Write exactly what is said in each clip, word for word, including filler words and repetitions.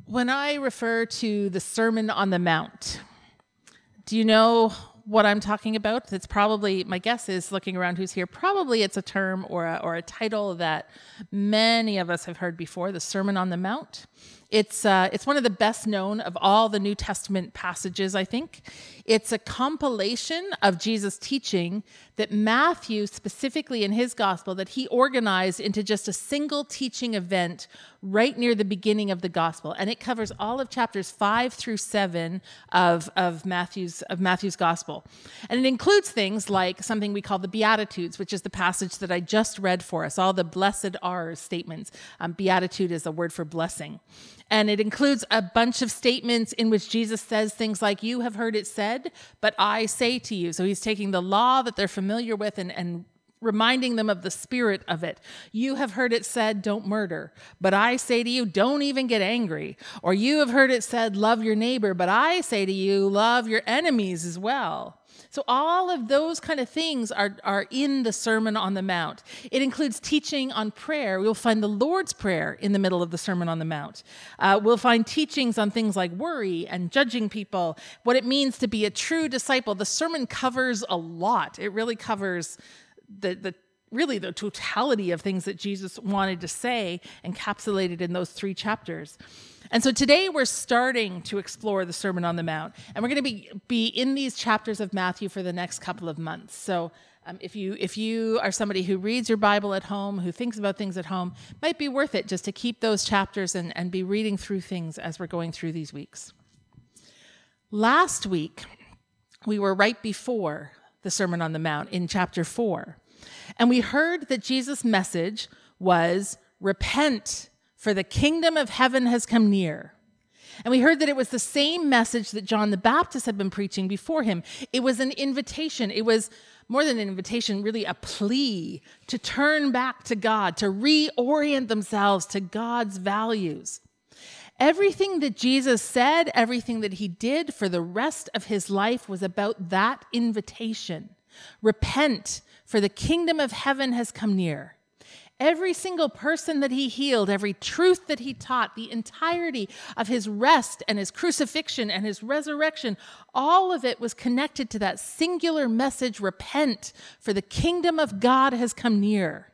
When I refer to the Sermon on the Mount, do you know what I'm talking about? It's probably, my guess is, looking around who's here, probably it's a term or a, or a title that many of us have heard before, the Sermon on the Mount. It's uh, it's one of the best known of all the New Testament passages, I think. It's a compilation of Jesus' teaching that Matthew, specifically in his gospel, that he organized into just a single teaching event right near the beginning of the gospel. And it covers all of chapters five through seven of, of Matthew's of Matthew's gospel. And it includes things like something we call the Beatitudes, which is the passage that I just read for us, all the blessed are statements. Um, Beatitude is a word for blessing. And it includes a bunch of statements in which Jesus says things like, you have heard it said, but I say to you. So he's taking the law that they're familiar with and, and reminding them of the spirit of it. You have heard it said, don't murder, but I say to you, don't even get angry. Or you have heard it said, love your neighbor, but I say to you, love your enemies as well. So all of those kind of things are, are in the Sermon on the Mount. It includes teaching on prayer. We'll find the Lord's Prayer in the middle of the Sermon on the Mount. Uh, we'll find teachings on things like worry and judging people, what it means to be a true disciple. The sermon covers a lot. It really covers the, the really the totality of things that Jesus wanted to say, encapsulated in those three chapters. And so today we're starting to explore the Sermon on the Mount, and we're going to be, be in these chapters of Matthew for the next couple of months. So um, if you if you are somebody who reads your Bible at home, who thinks about things at home, it might be worth it just to keep those chapters and, and be reading through things as we're going through these weeks. Last week, we were right before the Sermon on the Mount in chapter four, and we heard that Jesus' message was, repent, for the kingdom of heaven has come near. And we heard that it was the same message that John the Baptist had been preaching before him. It was an invitation. It was more than an invitation, really a plea to turn back to God, to reorient themselves to God's values. Everything that Jesus said, everything that he did for the rest of his life was about that invitation. Repent, for the kingdom of heaven has come near. Every single person that he healed, every truth that he taught, the entirety of his rest and his crucifixion and his resurrection, all of it was connected to that singular message, repent, for the kingdom of God has come near.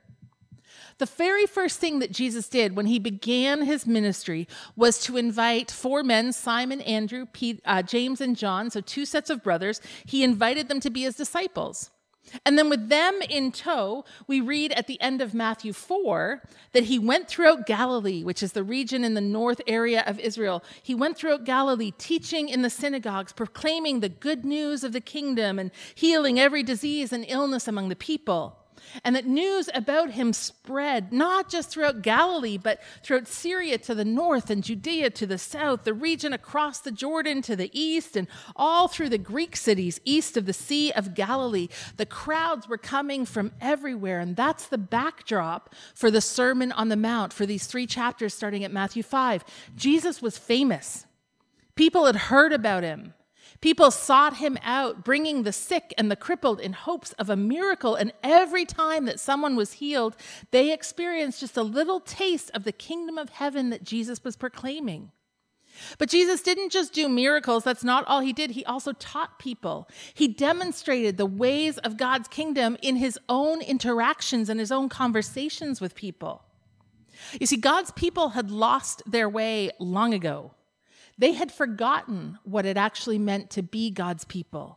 The very first thing that Jesus did when he began his ministry was to invite four men, Simon, Andrew, Pete, uh, James, and John, so two sets of brothers. He invited them to be his disciples. And then with them in tow, we read at the end of Matthew four that he went throughout Galilee, which is the region in the north area of Israel. He went throughout Galilee, teaching in the synagogues, proclaiming the good news of the kingdom and healing every disease and illness among the people. And that news about him spread not just throughout Galilee, but throughout Syria to the north and Judea to the south, the region across the Jordan to the east, and all through the Greek cities east of the Sea of Galilee. The crowds were coming from everywhere, and that's the backdrop for the Sermon on the Mount, for these three chapters starting at Matthew five. Jesus was famous. People had heard about him. People sought him out, bringing the sick and the crippled in hopes of a miracle. And every time that someone was healed, they experienced just a little taste of the kingdom of heaven that Jesus was proclaiming. But Jesus didn't just do miracles. That's not all he did. He also taught people. He demonstrated the ways of God's kingdom in his own interactions and his own conversations with people. You see, God's people had lost their way long ago. They had forgotten what it actually meant to be God's people.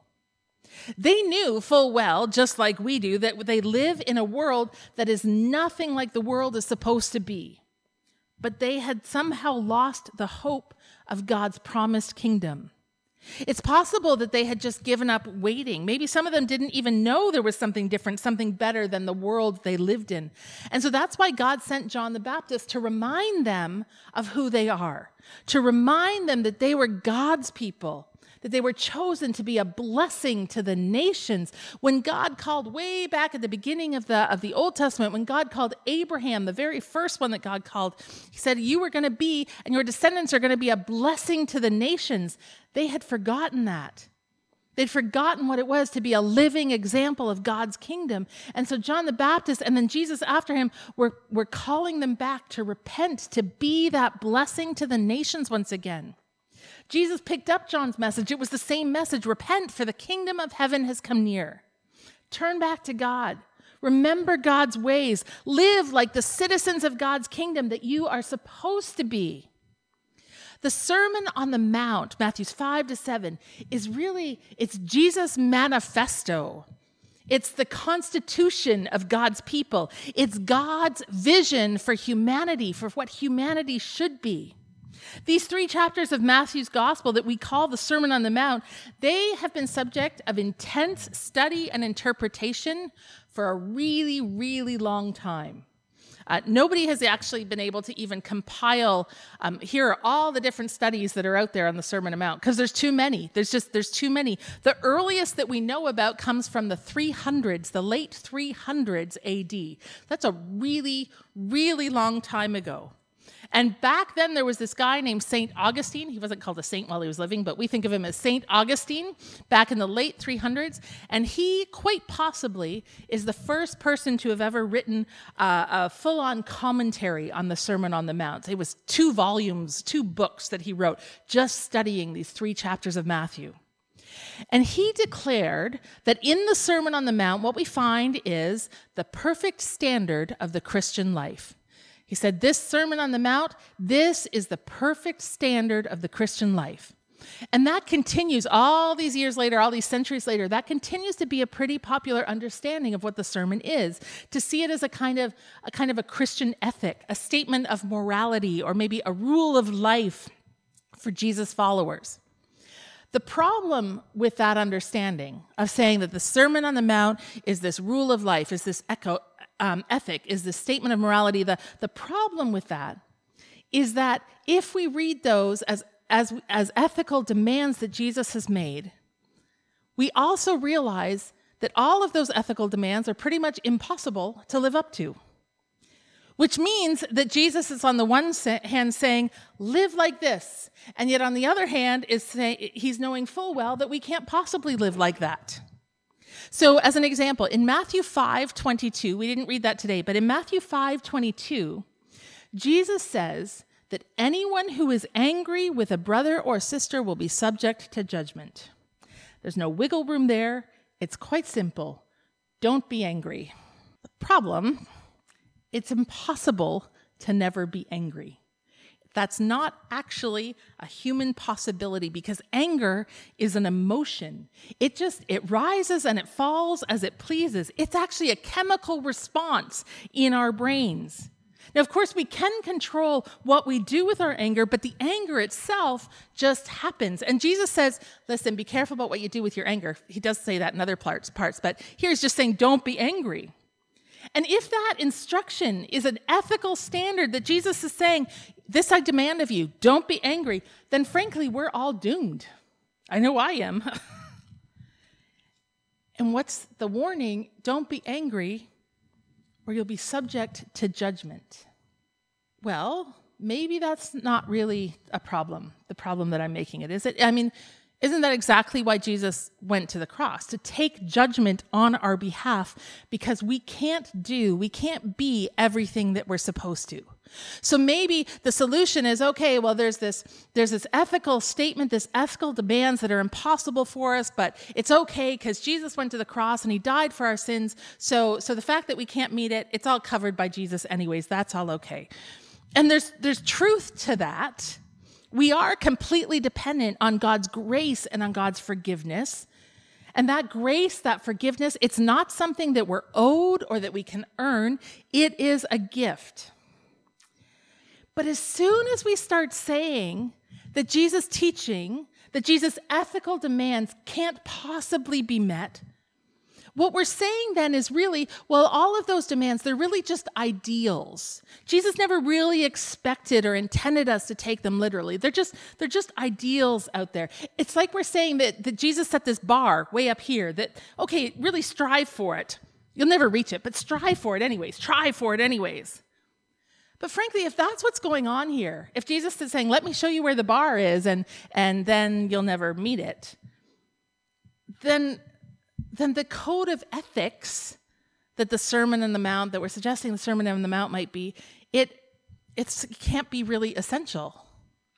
They knew full well, just like we do, that they live in a world that is nothing like the world is supposed to be. But they had somehow lost the hope of God's promised kingdom. It's possible that they had just given up waiting. Maybe some of them didn't even know there was something different, something better than the world they lived in. And so that's why God sent John the Baptist to remind them of who they are, to remind them that they were God's people, that they were chosen to be a blessing to the nations. When God called way back at the beginning of the, of the Old Testament, when God called Abraham, the very first one that God called, he said, you are going to be, and your descendants are going to be a blessing to the nations. They had forgotten that. They'd forgotten what it was to be a living example of God's kingdom. And so John the Baptist and then Jesus after him were, were calling them back to repent, to be that blessing to the nations once again. Jesus picked up John's message. It was the same message. Repent, for the kingdom of heaven has come near. Turn back to God. Remember God's ways. Live like the citizens of God's kingdom that you are supposed to be. The Sermon on the Mount, Matthew five to seven, is really, it's Jesus' manifesto. It's the constitution of God's people. It's God's vision for humanity, for what humanity should be. These three chapters of Matthew's gospel that we call the Sermon on the Mount, they have been subject of intense study and interpretation for a really, really long time. Uh, nobody has actually been able to even compile, um, here are all the different studies that are out there on the Sermon on the Mount, because there's too many. There's just, there's too many. The earliest that we know about comes from the three hundreds, the late three hundreds A D. That's a really, really long time ago. And back then, there was this guy named Saint Augustine. He wasn't called a saint while he was living, but we think of him as Saint Augustine back in the late three hundreds. And he, quite possibly, is the first person to have ever written uh, a full-on commentary on the Sermon on the Mount. It was two volumes, two books that he wrote, just studying these three chapters of Matthew. And he declared that in the Sermon on the Mount, what we find is the perfect standard of the Christian life. He said, this Sermon on the Mount, this is the perfect standard of the Christian life. And that continues all these years later, all these centuries later, that continues to be a pretty popular understanding of what the sermon is, to see it as a kind of a kind of a Christian ethic, a statement of morality, or maybe a rule of life for Jesus' followers. The problem with that understanding of saying that the Sermon on the Mount is this rule of life, is this echo, Um, ethic, is the statement of morality. The, the problem with that is that if we read those as, as, as ethical demands that Jesus has made, we also realize that all of those ethical demands are pretty much impossible to live up to. Which means that Jesus is on the one hand saying, live like this, and yet on the other hand is say, he's knowing full well that we can't possibly live like that. So as an example, in Matthew five twenty-two, we didn't read that today, but in Matthew five twenty-two, Jesus says that anyone who is angry with a brother or sister will be subject to judgment. There's no wiggle room there. It's quite simple. Don't be angry. The problem, it's impossible to never be angry. That's not actually a human possibility, because anger is an emotion. It just, it rises and it falls as it pleases. It's actually a chemical response in our brains. Now, of course, we can control what we do with our anger, but the anger itself just happens. And Jesus says, listen, be careful about what you do with your anger. He does say that in other parts, parts, but here he's just saying, don't be angry. And if that instruction is an ethical standard that Jesus is saying, this I demand of you, don't be angry, then frankly, we're all doomed. I know I am. And what's the warning? Don't be angry, or you'll be subject to judgment. Well, maybe that's not really a problem, the problem that I'm making it, is it? I mean, isn't that exactly why Jesus went to the cross? To take judgment on our behalf, because we can't do, we can't be everything that we're supposed to. So maybe the solution is, okay, well, there's this, there's this ethical statement, this ethical demands that are impossible for us, but it's okay because Jesus went to the cross and he died for our sins. So, so the fact that we can't meet it, it's all covered by Jesus anyways. That's all okay. And there's, there's truth to that. We are completely dependent on God's grace and on God's forgiveness. And that grace, that forgiveness, it's not something that we're owed or that we can earn. It is a gift. But as soon as we start saying that Jesus' teaching, that Jesus' ethical demands can't possibly be met, what we're saying then is really, well, all of those demands, they're really just ideals. Jesus never really expected or intended us to take them literally. They're just, they're just ideals out there. It's like we're saying that, that Jesus set this bar way up here, that, okay, really strive for it. You'll never reach it, but strive for it anyways. Try for it anyways. But frankly, if that's what's going on here, if Jesus is saying, let me show you where the bar is, and, and then you'll never meet it, then, then the code of ethics that the Sermon on the Mount, that we're suggesting the Sermon on the Mount might be, it it's, it can't be really essential.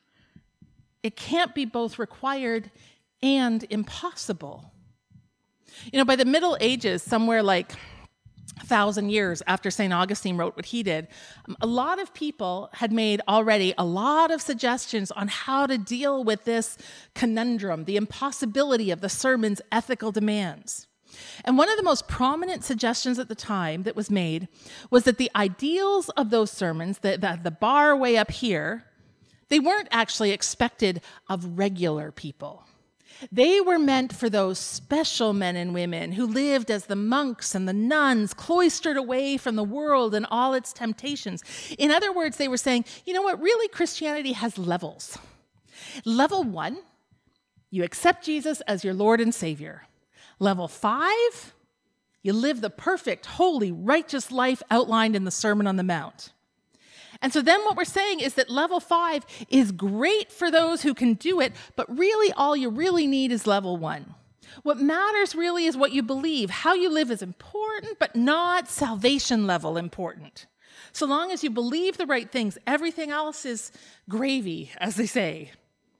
It can't be both required and impossible. You know, by the Middle Ages, somewhere like a thousand years after Saint Augustine wrote what he did, a lot of people had made already a lot of suggestions on how to deal with this conundrum, the impossibility of the sermon's ethical demands. And one of the most prominent suggestions at the time that was made was that the ideals of those sermons, the, the, the bar way up here, they weren't actually expected of regular people. They were meant for those special men and women who lived as the monks and the nuns, cloistered away from the world and all its temptations. In other words, they were saying, you know what, really Christianity has levels. Level one, you accept Jesus as your Lord and Savior. Level five, you live the perfect, holy, righteous life outlined in the Sermon on the Mount. And so then what we're saying is that level five is great for those who can do it, but really all you really need is level one. What matters really is what you believe. How you live is important, but not salvation level important. So long as you believe the right things, everything else is gravy, as they say.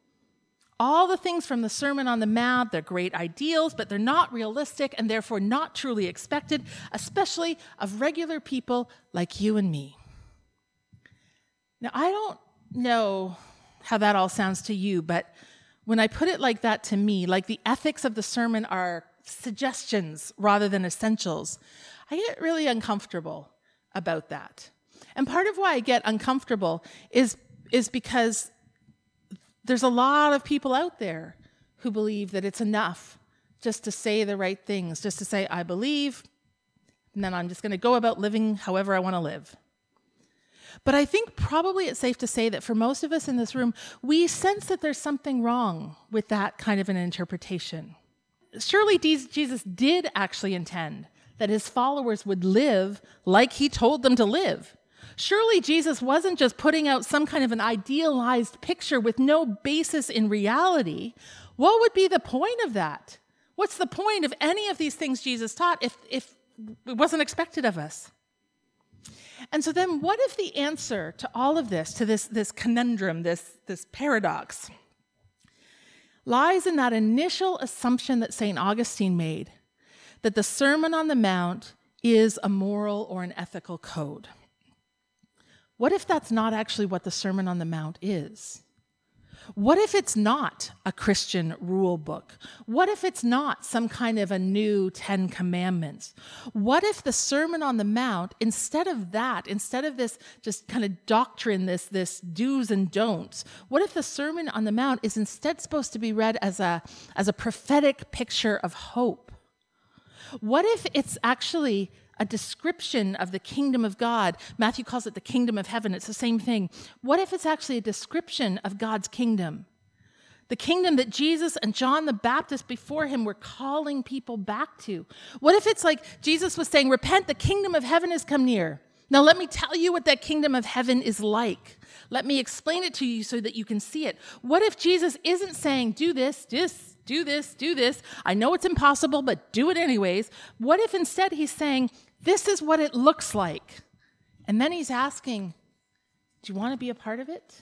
All the things from the Sermon on the Mount, they're great ideals, but they're not realistic and therefore not truly expected, especially of regular people like you and me. Now, I don't know how that all sounds to you, but when I put it like that to me, like the ethics of the sermon are suggestions rather than essentials, I get really uncomfortable about that. And part of why I get uncomfortable is, is because there's a lot of people out there who believe that it's enough just to say the right things, just to say, I believe, and then I'm just going to go about living however I want to live. But I think probably it's safe to say that for most of us in this room, we sense that there's something wrong with that kind of an interpretation. Surely Jesus did actually intend that his followers would live like he told them to live. Surely Jesus wasn't just putting out some kind of an idealized picture with no basis in reality. What would be the point of that? What's the point of any of these things Jesus taught if, if it wasn't expected of us? And so then what if the answer to all of this, to this, this conundrum, this, this paradox, lies in that initial assumption that Saint Augustine made, that the Sermon on the Mount is a moral or an ethical code? What if that's not actually what the Sermon on the Mount is? What if it's not a Christian rule book? What if it's not some kind of a new Ten Commandments? What if the Sermon on the Mount, instead of that, instead of this just kind of doctrine, this, this do's and don'ts, what if the Sermon on the Mount is instead supposed to be read as a, as a prophetic picture of hope? What if it's actually a description of the kingdom of God? Matthew calls it the kingdom of heaven. It's the same thing. What if it's actually a description of God's kingdom? The kingdom that Jesus and John the Baptist before him were calling people back to. What if it's like Jesus was saying, repent, the kingdom of heaven has come near. Now let me tell you what that kingdom of heaven is like. Let me explain it to you so that you can see it. What if Jesus isn't saying, do this, this, do this, do this. I know it's impossible, but do it anyways. What if instead he's saying, this is what it looks like. And then he's asking, do you want to be a part of it?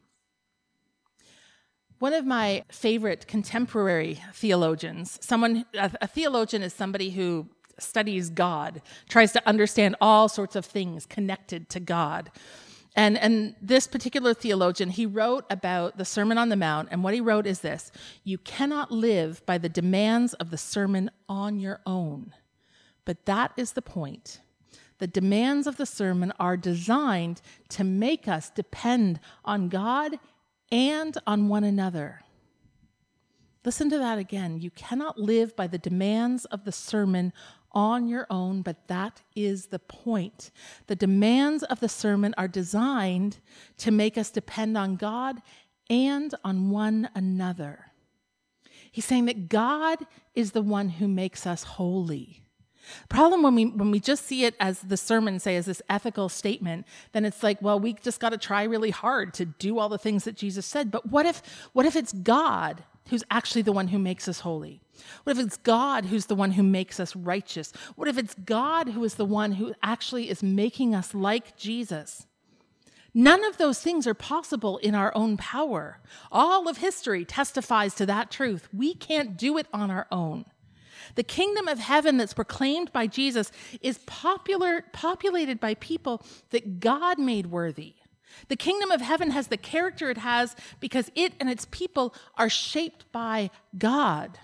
One of my favorite contemporary theologians, someone, a, a theologian is somebody who studies God, tries to understand all sorts of things connected to God. And, and this particular theologian, he wrote about the Sermon on the Mount, and what he wrote is this: you cannot live by the demands of the sermon on your own. But that is the point. The demands of the sermon are designed to make us depend on God and on one another. Listen to that again. You cannot live by the demands of the sermon on your own, but that is the point. The demands of the sermon are designed to make us depend on God and on one another. He's saying that God is the one who makes us holy. The problem when we when we just see it as the sermon, say, as this ethical statement, then it's like, well, we just got to try really hard to do all the things that Jesus said. But what if what if it's God who's actually the one who makes us holy? What if it's God who's the one who makes us righteous? What if it's God who is the one who actually is making us like Jesus? None of those things are possible in our own power. All of history testifies to that truth. We can't do it on our own. The kingdom of heaven that's proclaimed by Jesus is popular, populated by people that God made worthy. The kingdom of heaven has the character it has because it and its people are shaped by God.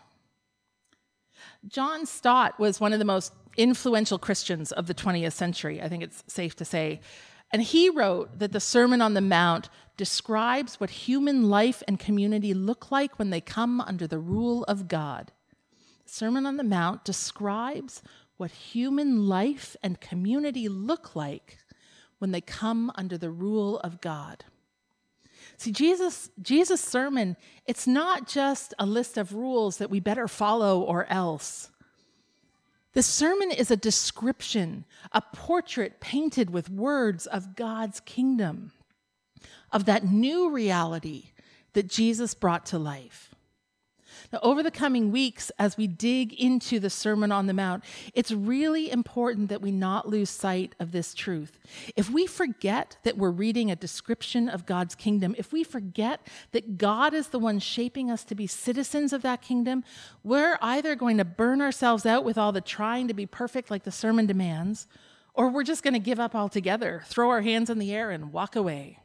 John Stott was one of the most influential Christians of the twentieth century, I think it's safe to say. And he wrote that the Sermon on the Mount describes what human life and community look like when they come under the rule of God. The Sermon on the Mount describes what human life and community look like when they come under the rule of God. See, Jesus, Jesus' sermon, it's not just a list of rules that we better follow or else. The sermon is a description, a portrait painted with words of God's kingdom, of that new reality that Jesus brought to life. Now, over the coming weeks, as we dig into the Sermon on the Mount, it's really important that we not lose sight of this truth. If we forget that we're reading a description of God's kingdom, if we forget that God is the one shaping us to be citizens of that kingdom, we're either going to burn ourselves out with all the trying to be perfect like the sermon demands, or we're just going to give up altogether, throw our hands in the air and walk away.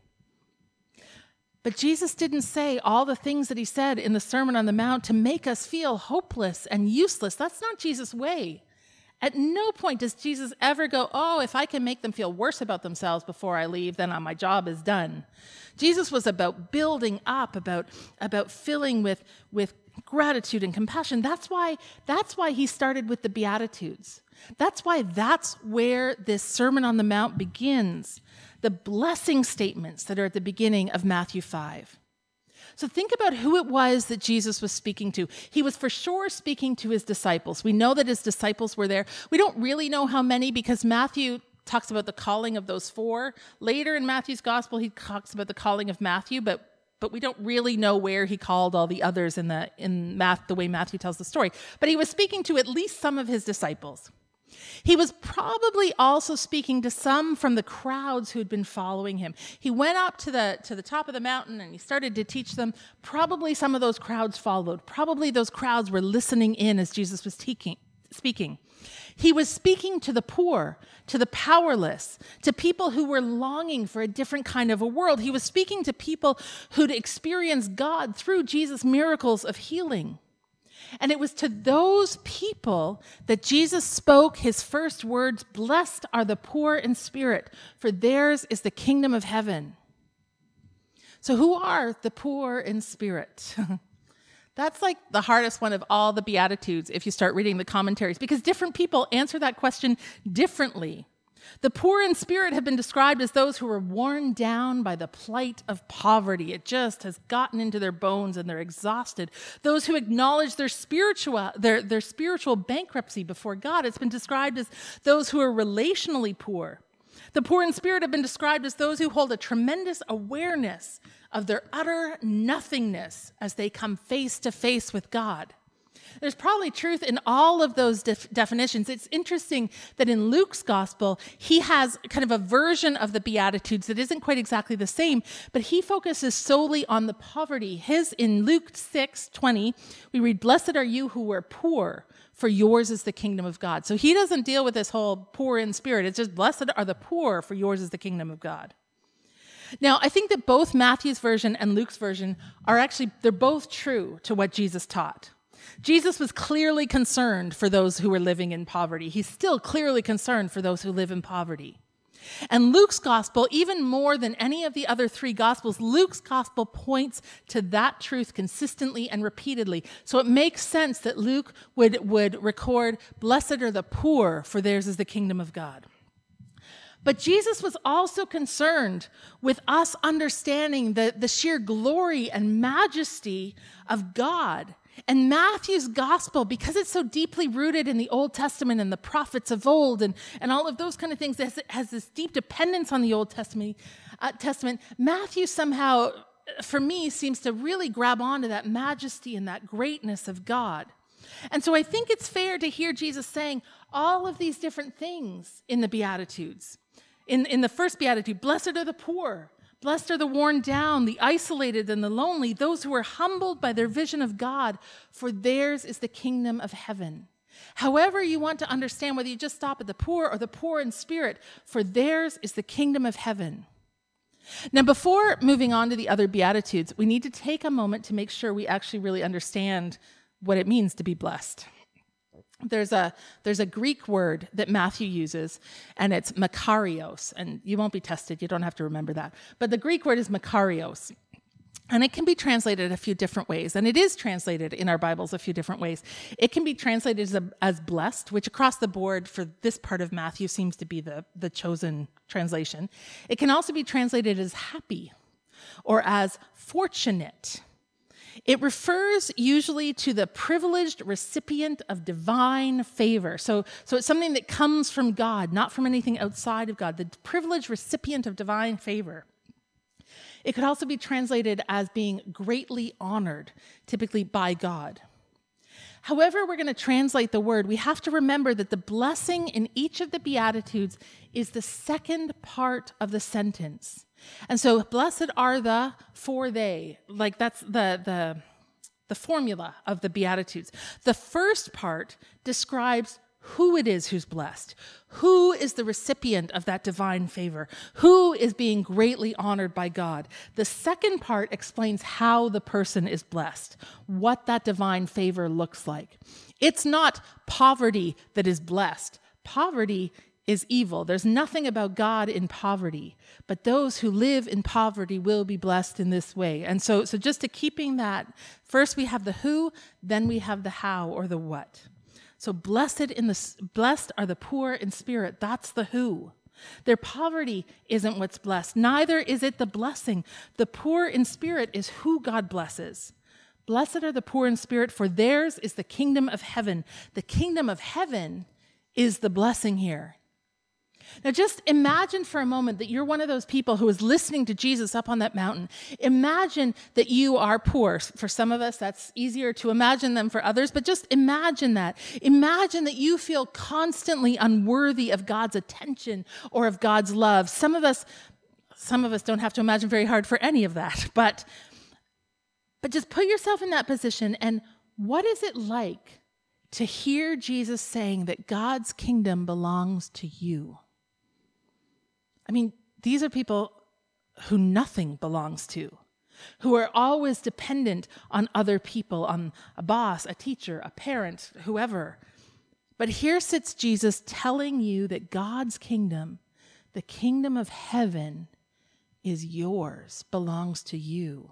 But Jesus didn't say all the things that he said in the Sermon on the Mount to make us feel hopeless and useless. That's not Jesus' way. At no point does Jesus ever go, oh, if I can make them feel worse about themselves before I leave, then my job is done. Jesus was about building up, about, about filling with, with gratitude and compassion. That's why, that's why he started with the Beatitudes. That's why that's where this Sermon on the Mount begins. The blessing statements that are at the beginning of Matthew five. So think about who it was that Jesus was speaking to. He was for sure speaking to his disciples. We know that his disciples were there. We don't really know how many because Matthew talks about the calling of those four. Later in Matthew's gospel, he talks about the calling of Matthew, but but we don't really know where he called all the others in the in math, the way Matthew tells the story. But he was speaking to at least some of his disciples. He was probably also speaking to some from the crowds who had been following him. He went up to the, to the top of the mountain and he started to teach them. Probably some of those crowds followed. Probably those crowds were listening in as Jesus was teaching, speaking. He was speaking to the poor, to the powerless, to people who were longing for a different kind of a world. He was speaking to people who'd experienced God through Jesus' miracles of healing. And it was to those people that Jesus spoke his first words, "Blessed are the poor in spirit, for theirs is the kingdom of heaven." So who are the poor in spirit? That's like the hardest one of all the Beatitudes if you start reading the commentaries, because different people answer that question differently. The poor in spirit have been described as those who are worn down by the plight of poverty. It just has gotten into their bones and they're exhausted. Those who acknowledge their spiritual, their, their spiritual bankruptcy before God. It's been described as those who are relationally poor. The poor in spirit have been described as those who hold a tremendous awareness of their utter nothingness as they come face to face with God. There's probably truth in all of those def- definitions. It's interesting that in Luke's gospel, he has kind of a version of the Beatitudes that isn't quite exactly the same, but he focuses solely on the poverty. His, in Luke six twenty, we read, "Blessed are you who are poor, for yours is the kingdom of God." So he doesn't deal with this whole poor in spirit. It's just, blessed are the poor, for yours is the kingdom of God. Now, I think that both Matthew's version and Luke's version are actually, they're both true to what Jesus taught. Jesus was clearly concerned for those who were living in poverty. He's still clearly concerned for those who live in poverty. And Luke's gospel, even more than any of the other three gospels, Luke's gospel points to that truth consistently and repeatedly. So it makes sense that Luke would, would record, "Blessed are the poor, for theirs is the kingdom of God." But Jesus was also concerned with us understanding the, the sheer glory and majesty of God. And Matthew's gospel, because it's so deeply rooted in the Old Testament and the prophets of old and, and all of those kind of things, it has, it has this deep dependence on the Old Testament, uh, Testament. Matthew somehow for me, seems to really grab onto that majesty and that greatness of God. And so I think it's fair to hear Jesus saying all of these different things in the Beatitudes. In, in the first Beatitude, blessed are the poor, blessed are the worn down, the isolated and the lonely, those who are humbled by their vision of God, for theirs is the kingdom of heaven. However you want to understand, whether you just stop at the poor or the poor in spirit, for theirs is the kingdom of heaven. Now, before moving on to the other Beatitudes, we need to take a moment to make sure we actually really understand what it means to be blessed. There's a there's a Greek word that Matthew uses, and it's makarios. And you won't be tested. You don't have to remember that. But the Greek word is makarios. And it can be translated a few different ways. And it is translated in our Bibles a few different ways. It can be translated as, a, as blessed, which across the board for this part of Matthew seems to be the, the chosen translation. It can also be translated as happy or as fortunate. It refers usually to the privileged recipient of divine favor. So, so it's something that comes from God, not from anything outside of God, the privileged recipient of divine favor. It could also be translated as being greatly honored, typically by God. However we're going to translate the word, we have to remember that the blessing in each of the Beatitudes is the second part of the sentence. And so, blessed are the, for they, like that's the, the, the formula of the Beatitudes. The first part describes who it is who's blessed, who is the recipient of that divine favor, who is being greatly honored by God. The second part explains how the person is blessed, what that divine favor looks like. It's not poverty that is blessed. Poverty is evil. There's nothing about God in poverty, but those who live in poverty will be blessed in this way. And so, so just to keeping that, first we have the who, then we have the how or the what. So blessed in the blessed are the poor in spirit. That's the who. Their poverty isn't what's blessed. Neither is it the blessing. The poor in spirit is who God blesses. Blessed are the poor in spirit, for theirs is the kingdom of heaven. The kingdom of heaven is the blessing here. Now just imagine for a moment that you're one of those people who is listening to Jesus up on that mountain. Imagine that you are poor. For some of us, that's easier to imagine than for others, but just imagine that. Imagine that you feel constantly unworthy of God's attention or of God's love. Some of us, some of us don't have to imagine very hard for any of that, but, but just put yourself in that position, and what is it like to hear Jesus saying that God's kingdom belongs to you? I mean, these are people who nothing belongs to, who are always dependent on other people, on a boss, a teacher, a parent, whoever. But here sits Jesus telling you that God's kingdom, the kingdom of heaven, is yours, belongs to you.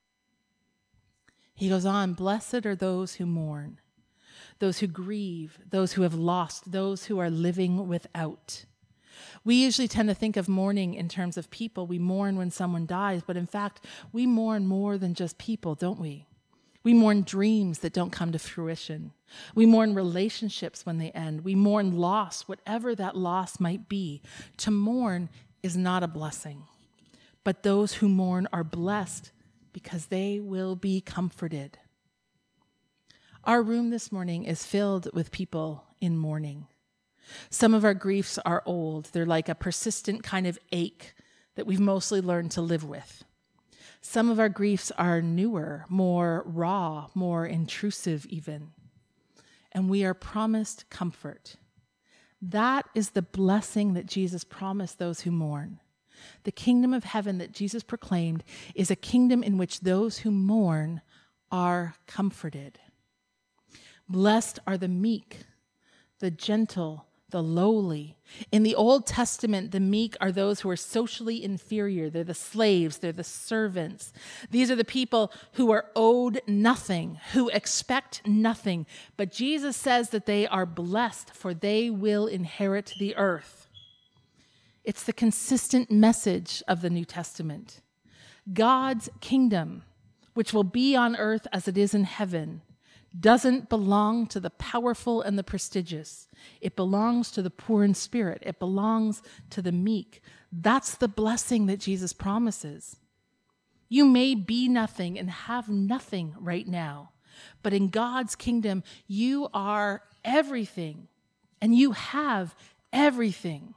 He goes on, blessed are those who mourn, those who grieve, those who have lost, those who are living without. We usually tend to think of mourning in terms of people. We mourn when someone dies, but in fact, we mourn more than just people, don't we? We mourn dreams that don't come to fruition. We mourn relationships when they end. We mourn loss, whatever that loss might be. To mourn is not a blessing, but those who mourn are blessed because they will be comforted. Our room this morning is filled with people in mourning. Some of our griefs are old. They're like a persistent kind of ache that we've mostly learned to live with. Some of our griefs are newer, more raw, more intrusive even. And we are promised comfort. That is the blessing that Jesus promised those who mourn. The kingdom of heaven that Jesus proclaimed is a kingdom in which those who mourn are comforted. Blessed are the meek, the gentle, the lowly. In the Old Testament, the meek are those who are socially inferior. They're the slaves. They're the servants. These are the people who are owed nothing, who expect nothing. But Jesus says that they are blessed, for they will inherit the earth. It's the consistent message of the New Testament. God's kingdom, which will be on earth as it is in heaven, doesn't belong to the powerful and the prestigious. It belongs to the poor in spirit. It belongs to the meek. That's the blessing that Jesus promises. You may be nothing and have nothing right now, but in God's kingdom, you are everything and you have everything.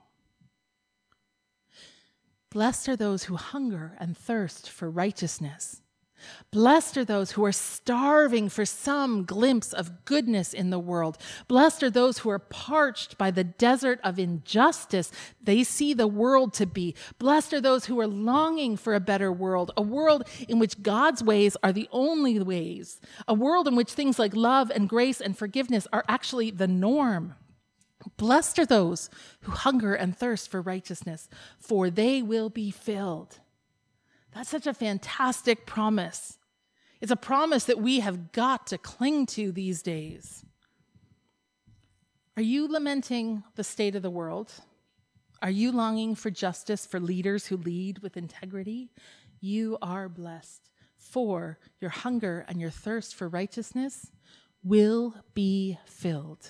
Blessed are those who hunger and thirst for righteousness. Blessed are those who are starving for some glimpse of goodness in the world. Blessed are those who are parched by the desert of injustice they see the world to be. Blessed are those who are longing for a better world, a world in which God's ways are the only ways, a world in which things like love and grace and forgiveness are actually the norm. Blessed are those who hunger and thirst for righteousness, for they will be filled. That's such a fantastic promise. It's a promise that we have got to cling to these days. Are you lamenting the state of the world? Are you longing for justice, for leaders who lead with integrity? You are blessed, for your hunger and your thirst for righteousness will be filled.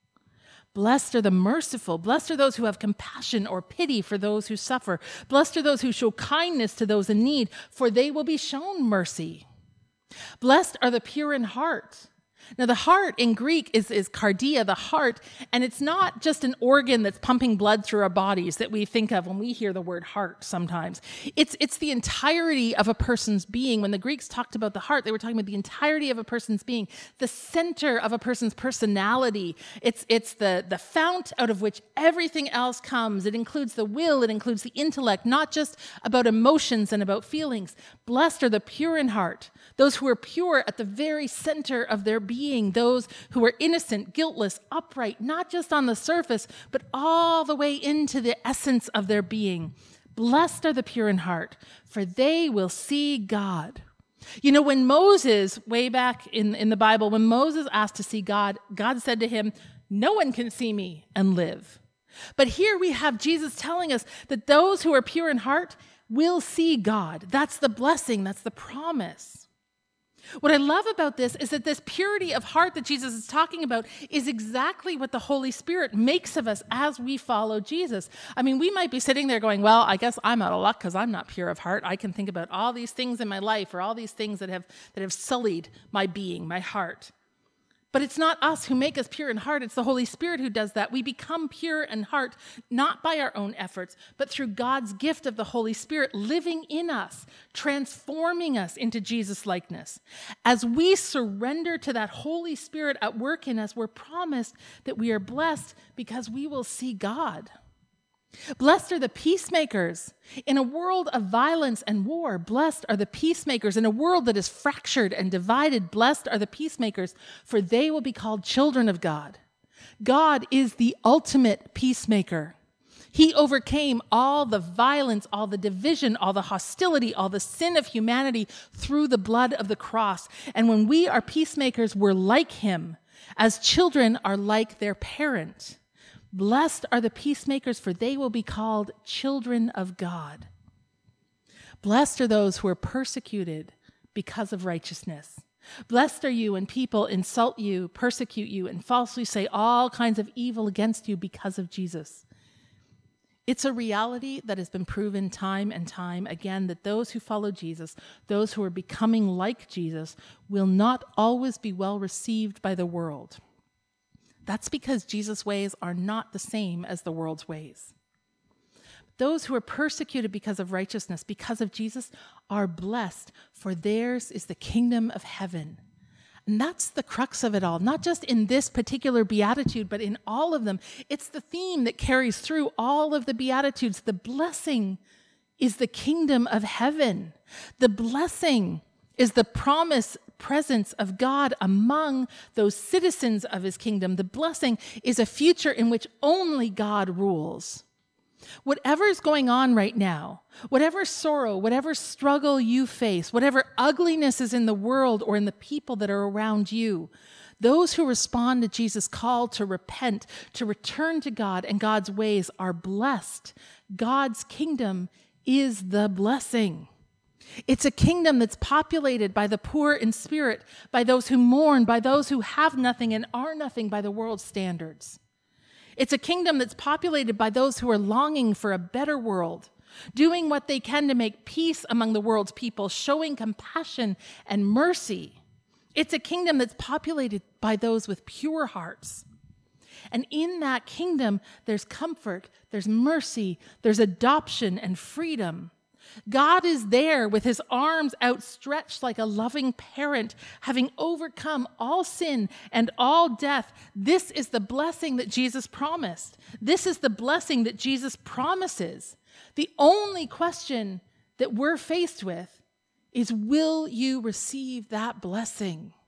Blessed are the merciful. Blessed are those who have compassion or pity for those who suffer. Blessed are those who show kindness to those in need, for they will be shown mercy. Blessed are the pure in heart. Now, the heart in Greek is, is cardia, the heart, and it's not just an organ that's pumping blood through our bodies that we think of when we hear the word heart sometimes. It's, it's the entirety of a person's being. When the Greeks talked about the heart, they were talking about the entirety of a person's being, the center of a person's personality. It's, it's the, the fount out of which everything else comes. It includes the will, it includes the intellect, not just about emotions and about feelings. Blessed are the pure in heart, those who are pure at the very center of their being, those who are innocent, guiltless, upright, not just on the surface, but all the way into the essence of their being. Blessed are the pure in heart, for they will see God. You know, when Moses, way back in, in the Bible, when Moses asked to see God, God said to him, "No one can see me and live." But here we have Jesus telling us that those who are pure in heart will see God. That's the blessing, that's the promise. What I love about this is that this purity of heart that Jesus is talking about is exactly what the Holy Spirit makes of us as we follow Jesus. I mean, we might be sitting there going, well, I guess I'm out of luck because I'm not pure of heart. I can think about all these things in my life or all these things that have that have sullied my being, my heart. But it's not us who make us pure in heart. It's the Holy Spirit who does that. We become pure in heart, not by our own efforts, but through God's gift of the Holy Spirit living in us, transforming us into Jesus' likeness. As we surrender to that Holy Spirit at work in us, we're promised that we are blessed because we will see God. Blessed are the peacemakers. In a world of violence and war, blessed are the peacemakers. In a world that is fractured and divided, blessed are the peacemakers, for they will be called children of God. God is the ultimate peacemaker. He overcame all the violence, all the division, all the hostility, all the sin of humanity through the blood of the cross. And when we are peacemakers, we're like him, as children are like their parent. Blessed are the peacemakers, for they will be called children of God. Blessed are those who are persecuted because of righteousness. Blessed are you when people insult you, persecute you, and falsely say all kinds of evil against you because of Jesus. It's a reality that has been proven time and time again that those who follow Jesus, those who are becoming like Jesus, will not always be well received by the world. That's because Jesus' ways are not the same as the world's ways. Those who are persecuted because of righteousness, because of Jesus, are blessed, for theirs is the kingdom of heaven. And that's the crux of it all, not just in this particular beatitude, but in all of them. It's the theme that carries through all of the beatitudes. The blessing is the kingdom of heaven. The blessing is the promise presence of God among those citizens of his kingdom. The blessing is a future in which only God rules. Whatever is going on right now, whatever sorrow, whatever struggle you face, whatever ugliness is in the world or in the people that are around you, those who respond to Jesus' call to repent, to return to God and God's ways are blessed. God's kingdom is the blessing. It's a kingdom that's populated by the poor in spirit, by those who mourn, by those who have nothing and are nothing by the world's standards. It's a kingdom that's populated by those who are longing for a better world, doing what they can to make peace among the world's people, showing compassion and mercy. It's a kingdom that's populated by those with pure hearts. And in that kingdom, there's comfort, there's mercy, there's adoption and freedom. God is there with his arms outstretched like a loving parent, having overcome all sin and all death. This is the blessing that Jesus promised. This is the blessing that Jesus promises. The only question that we're faced with is, will you receive that blessing?